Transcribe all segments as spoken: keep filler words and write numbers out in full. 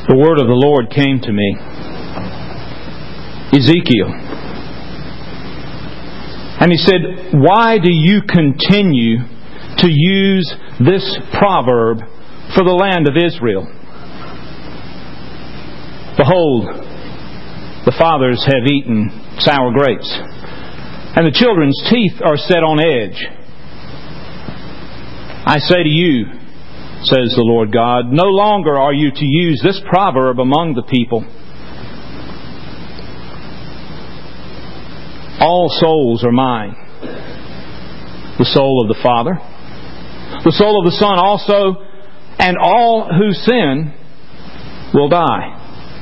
The word of the Lord came to me. Ezekiel. And he said, "Why do you continue to use this proverb for the land of Israel? Behold, the fathers have eaten sour grapes, and the children's teeth are set on edge. I say to you, says the Lord God, no longer are you to use this proverb among the people. All souls are mine. The soul of the Father, the soul of the Son also, and all who sin will die."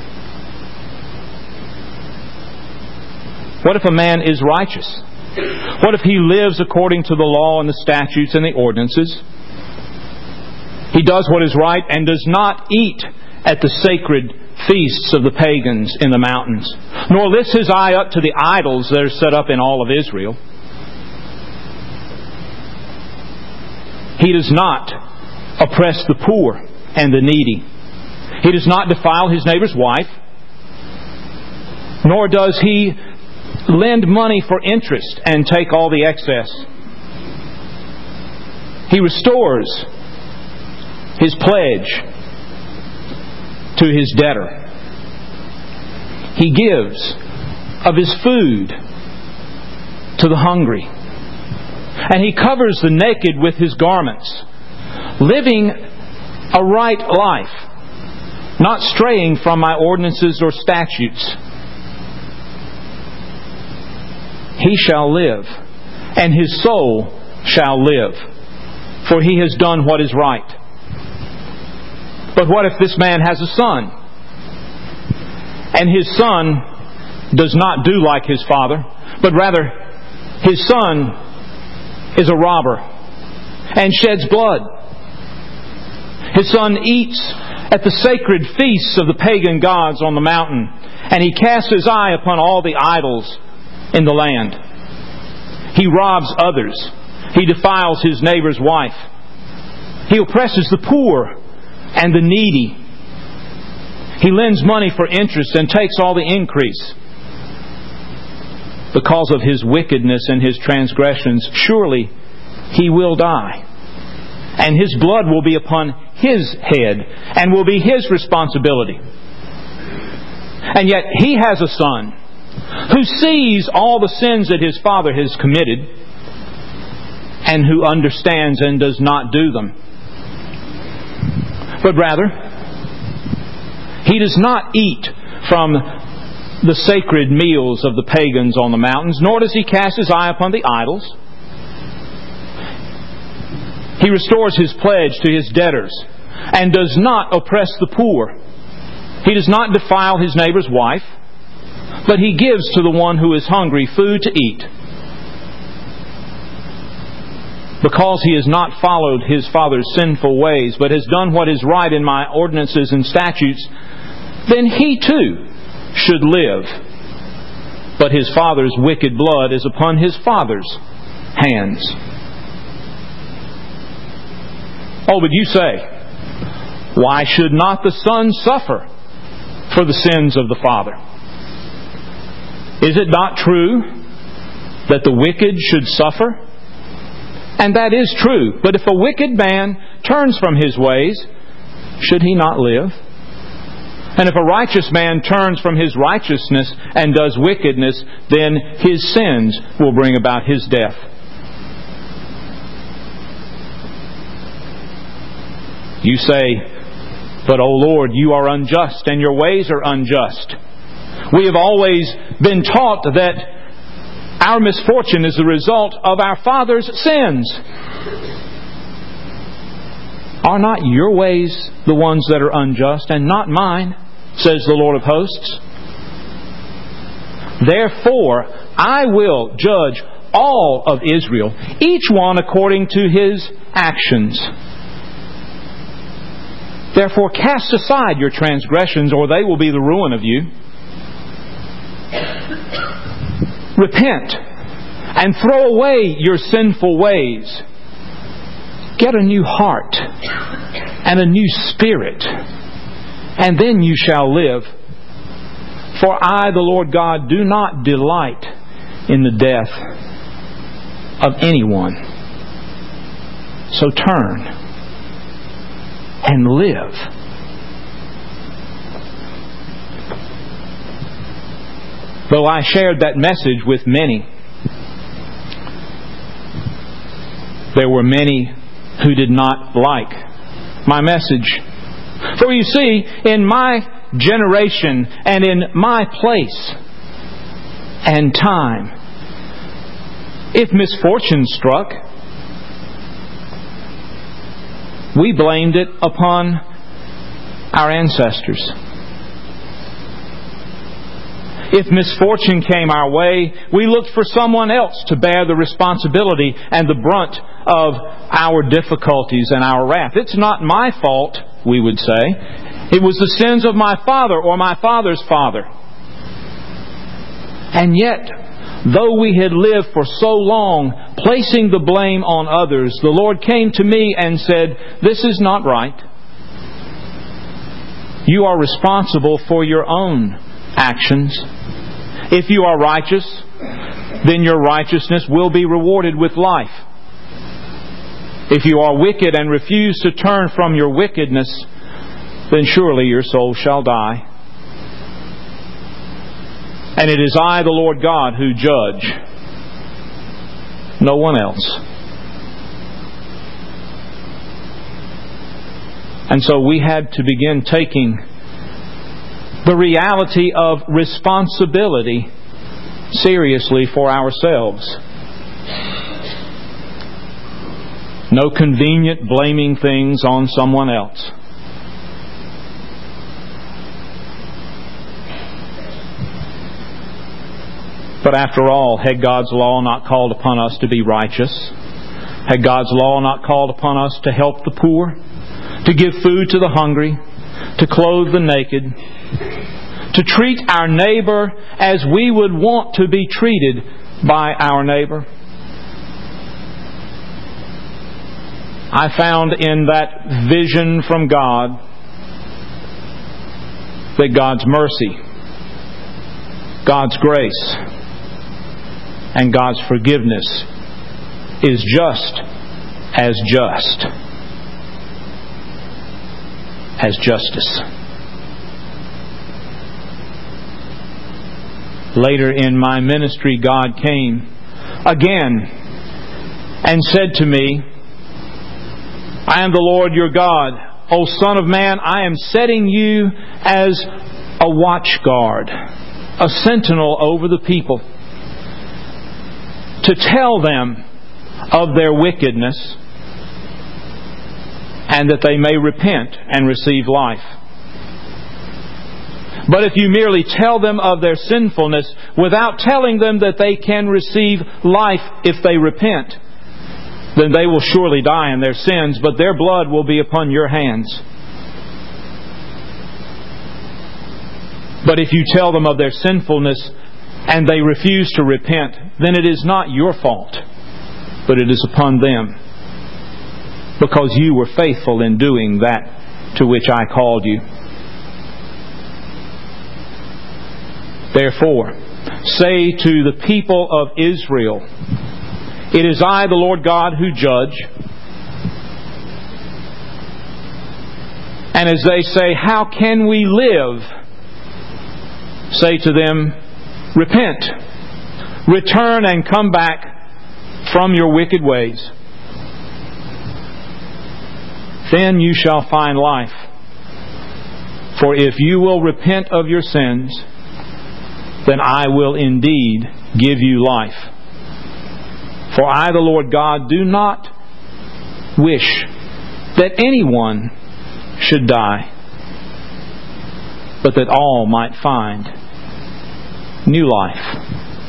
What if a man is righteous? What if he lives according to the law and the statutes and the ordinances? He does what is right and does not eat at the sacred feasts of the pagans in the mountains, nor lifts his eye up to the idols that are set up in all of Israel. He does not oppress the poor and the needy. He does not defile his neighbor's wife, nor does he lend money for interest and take all the excess. He restores his pledge to his debtor. He gives of his food to the hungry. And he covers the naked with his garments, living a right life, not straying from my ordinances or statutes. He shall live, and his soul shall live, for he has done what is right. But what if this man has a son, and his son does not do like his father, but rather his son is a robber and sheds blood? His son eats at the sacred feasts of the pagan gods on the mountain, and he casts his eye upon all the idols in the land. He robs others. He defiles his neighbor's wife. He oppresses the poor and the needy. He lends money for interest and takes all the increase. Because of his wickedness and his transgressions, surely he will die. And his blood will be upon his head and will be his responsibility. And yet he has a son who sees all the sins that his father has committed and who understands and does not do them. But rather, he does not eat from the sacred meals of the pagans on the mountains, nor does he cast his eye upon the idols. He restores his pledge to his debtors and does not oppress the poor. He does not defile his neighbor's wife, but he gives to the one who is hungry food to eat. Because he has not followed his father's sinful ways, but has done what is right in my ordinances and statutes, then he too should live. But his father's wicked blood is upon his father's hands. Oh, but you say, why should not the son suffer for the sins of the father? Is it not true that the wicked should suffer? And that is true. But if a wicked man turns from his ways, should he not live? And if a righteous man turns from his righteousness and does wickedness, then his sins will bring about his death. You say, but, O Lord, you are unjust and your ways are unjust. We have always been taught that our misfortune is the result of our father's sins. Are not your ways the ones that are unjust, and not mine, says the Lord of hosts? Therefore, I will judge all of Israel, each one according to his actions. Therefore, cast aside your transgressions, or they will be the ruin of you. Repent and throw away your sinful ways. Get a new heart and a new spirit. and then you shall live. For I, the Lord God, do not delight in the death of anyone. So turn and live. Though I shared that message with many, there were many who did not like my message. For you see, in my generation and in my place and time, if misfortune struck, we blamed it upon our ancestors. If misfortune came our way, we looked for someone else to bear the responsibility and the brunt of our difficulties and our wrath. It's not my fault, we would say. It was the sins of my father or my father's father. And yet, though we had lived for so long placing the blame on others, the Lord came to me and said, "This is not right. You are responsible for your own actions. If you are righteous, then your righteousness will be rewarded with life. If you are wicked and refuse to turn from your wickedness, then surely your soul shall die. And it is I, the Lord God, who judge, no one else." And so we had to begin taking the reality of responsibility seriously for ourselves. No convenient blaming things on someone else. But after all, had God's law not called upon us to be righteous? Had God's law not called upon us to help the poor, to give food to the hungry, to clothe the naked, to treat our neighbor as we would want to be treated by our neighbor? I found in that vision from God that God's mercy, God's grace, and God's forgiveness is just as just as justice. Later in my ministry, God came again and said to me, "I am the Lord your God. O Son of Man, I am setting you as a watchguard, a sentinel over the people, to tell them of their wickedness, and that they may repent and receive life. But if you merely tell them of their sinfulness without telling them that they can receive life if they repent, then they will surely die in their sins, but their blood will be upon your hands. But if you tell them of their sinfulness and they refuse to repent, then it is not your fault, but it is upon them, because you were faithful in doing that to which I called you. Therefore, say to the people of Israel, it is I, the Lord God, who judge. And as they say, how can we live? Say to them, repent, return and come back from your wicked ways. Then you shall find life. For if you will repent of your sins, then I will indeed give you life. For I, the Lord God, do not wish that anyone should die, but that all might find new life.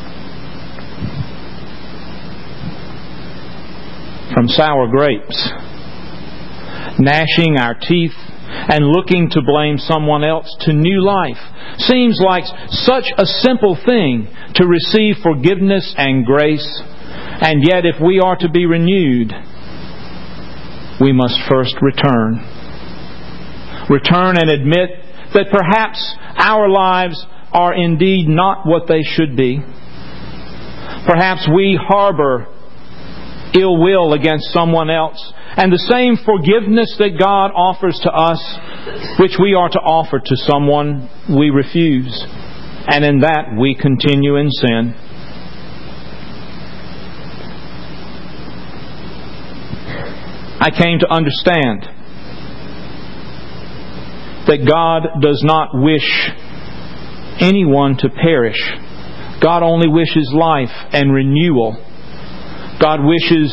From sour grapes, gnashing our teeth and looking to blame someone else, to new life, seems like such a simple thing to receive forgiveness and grace. And yet, if we are to be renewed, we must first return. Return and admit that perhaps our lives are indeed not what they should be. Perhaps we harbor ill will against someone else, and the same forgiveness that God offers to us, which we are to offer to someone, we refuse. And in that we continue in sin. I came to understand that God does not wish anyone to perish. God only wishes life and renewal. God wishes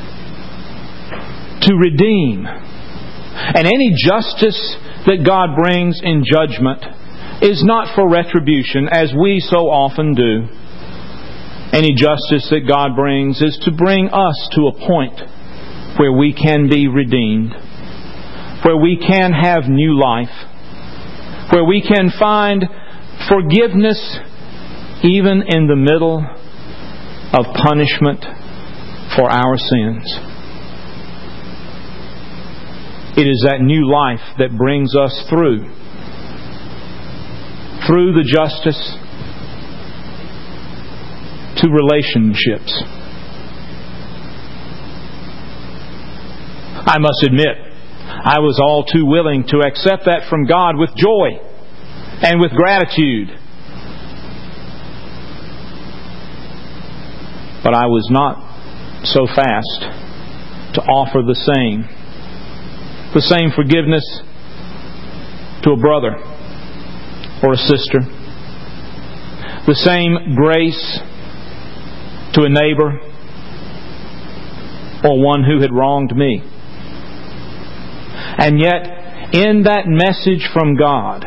to redeem. And any justice that God brings in judgment is not for retribution, as we so often do. Any justice that God brings is to bring us to a point where we can be redeemed, where we can have new life, where we can find forgiveness even in the middle of punishment for our sins. It is that new life that brings us through, through the justice to relationships. I must admit, I was all too willing to accept that from God with joy and with gratitude. But I was not so fast to offer the same. The same forgiveness to a brother or a sister. The same grace to a neighbor or one who had wronged me. And yet, in that message from God,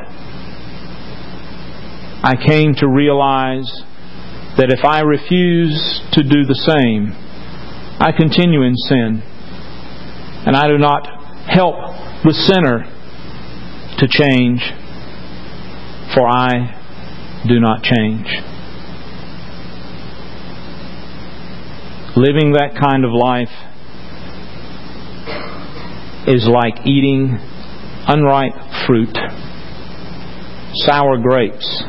I came to realize that if I refuse to do the same, I continue in sin. And I do not help the sinner to change, for I do not change. Living that kind of life is like eating unripe fruit, sour grapes,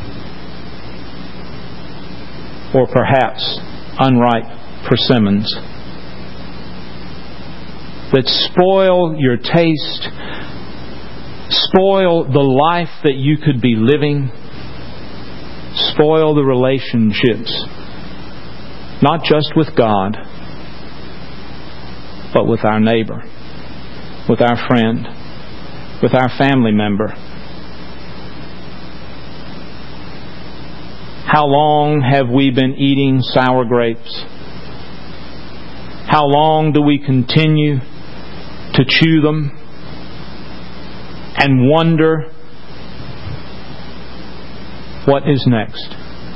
or perhaps unripe persimmons that spoil your taste, spoil the life that you could be living, spoil the relationships, not just with God, but with our neighbor, with our friend, with our family member. How long have we been eating sour grapes? How long do we continue to chew them and wonder what is next?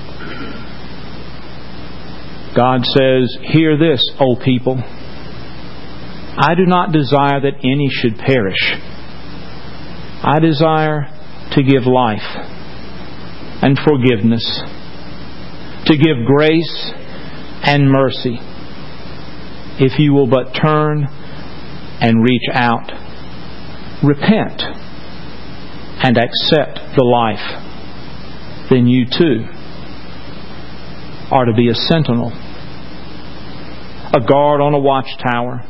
God says, "Hear this, O people. I do not desire that any should perish. I desire to give life and forgiveness, to give grace and mercy, if you will but turn and reach out, repent, and accept the life. Then you too are to be a sentinel, a guard on a watchtower,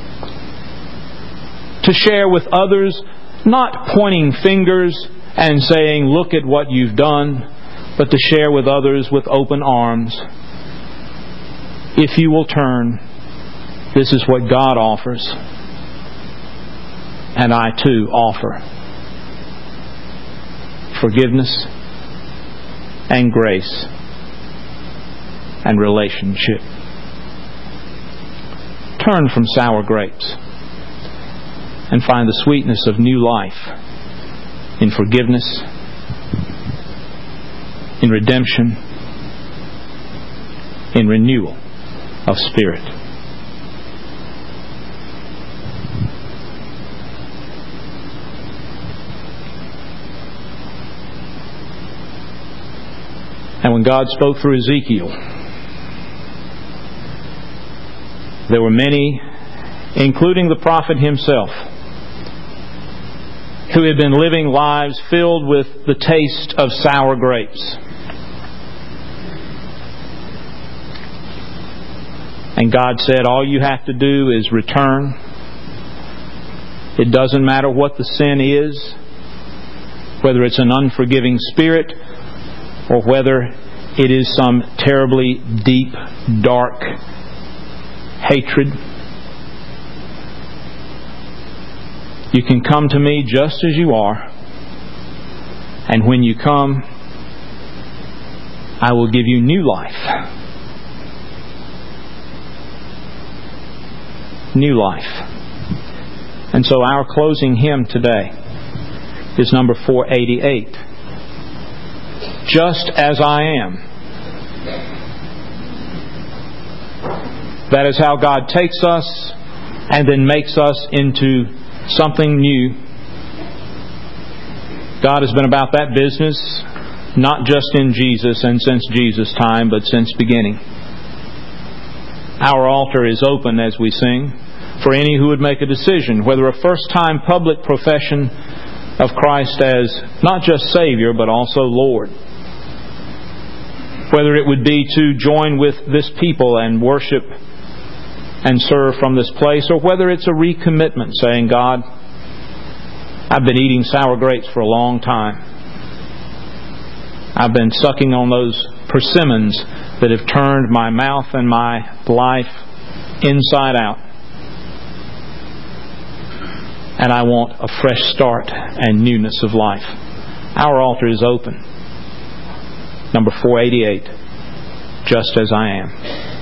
to share with others, not pointing fingers and saying, 'Look at what you've done,' but to share with others with open arms. If you will turn, this is what God offers, and I too offer forgiveness and grace and relationship. Turn from sour grapes and find the sweetness of new life in forgiveness, in redemption, in renewal of spirit." And when God spoke through Ezekiel, there were many, including the prophet himself, who had been living lives filled with the taste of sour grapes. And God said, all you have to do is return. It doesn't matter what the sin is, whether it's an unforgiving spirit or whether it is some terribly deep, dark hatred. You can come to me just as you are, and when you come, I will give you new life. New life. And so our closing hymn today is number four eighty-eight. Just as I am. That is how God takes us and then makes us into something new. God has been about that business, not just in Jesus and since Jesus' time, but since beginning. Our altar is open as we sing for any who would make a decision, whether a first-time public profession of Christ as not just Savior, but also Lord. Whether it would be to join with this people and worship and serve from this place, or whether it's a recommitment saying, God, I've been eating sour grapes for a long time. I've been sucking on those persimmons that have turned my mouth and my life inside out. And I want a fresh start and newness of life. Our altar is open. Number four eighty-eight. Just as I am.